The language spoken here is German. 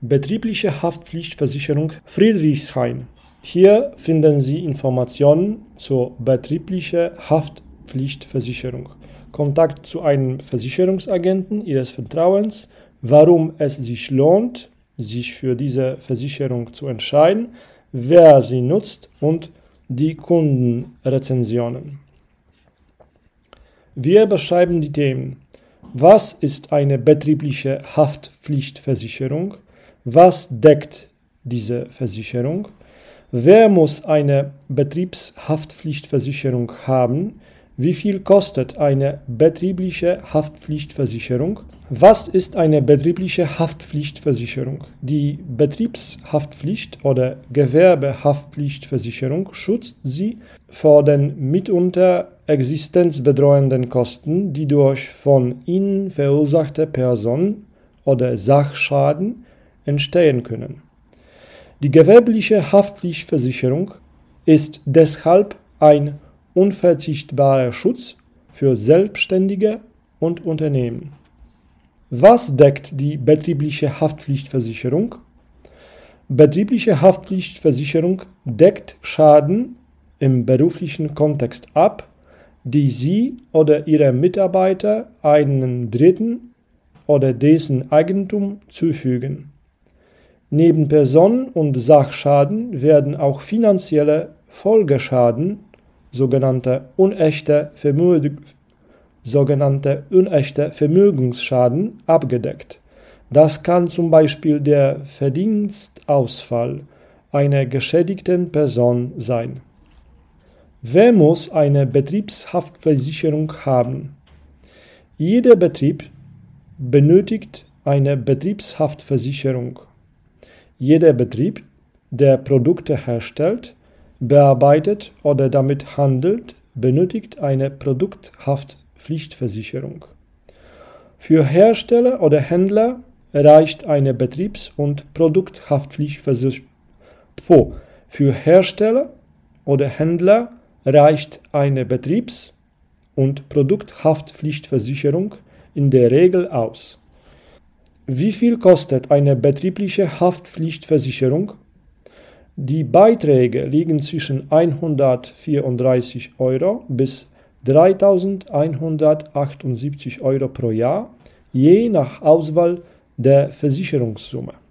Betriebliche Haftpflichtversicherung Friedrichshain. Hier finden Sie Informationen zur betrieblichen Haftpflichtversicherung, Kontakt zu einem Versicherungsagenten Ihres Vertrauens, warum es sich lohnt, sich für diese Versicherung zu entscheiden, wer sie nutzt und die Kundenrezensionen. Wir beschreiben die Themen. Was ist eine betriebliche Haftpflichtversicherung? Was deckt diese Versicherung? Wer muss eine Betriebshaftpflichtversicherung haben? Wie viel kostet eine betriebliche Haftpflichtversicherung? Was ist eine betriebliche Haftpflichtversicherung? Die Betriebshaftpflicht oder Gewerbehaftpflichtversicherung schützt Sie vor den mitunter existenzbedrohenden Kosten, die durch von Ihnen verursachte Person- oder Sachschaden entstehen können. Die gewerbliche Haftpflichtversicherung ist deshalb ein unverzichtbarer Schutz für Selbstständige und Unternehmen. Was deckt die betriebliche Haftpflichtversicherung? Betriebliche Haftpflichtversicherung deckt Schaden im beruflichen Kontext ab, die Sie oder Ihre Mitarbeiter einem Dritten oder dessen Eigentum zufügen. Neben Person- und Sachschaden werden auch finanzielle Folgeschaden, sogenannte unechte Vermögensschaden, abgedeckt. Das kann zum Beispiel der Verdienstausfall einer geschädigten Person sein. Wer muss eine Betriebshaftversicherung haben? Jeder Betrieb benötigt eine Betriebshaftversicherung. Jeder Betrieb, der Produkte herstellt, bearbeitet oder damit handelt, benötigt eine Produkthaftpflichtversicherung. Für Hersteller oder Händler reicht eine Betriebs- und Produkthaftpflichtversicherung. Für Hersteller oder Händler reicht eine Betriebs- und Produkthaftpflichtversicherung in der Regel aus. Wie viel kostet eine betriebliche Haftpflichtversicherung? Die Beiträge liegen zwischen 134 Euro bis 3.178 Euro pro Jahr, je nach Auswahl der Versicherungssumme.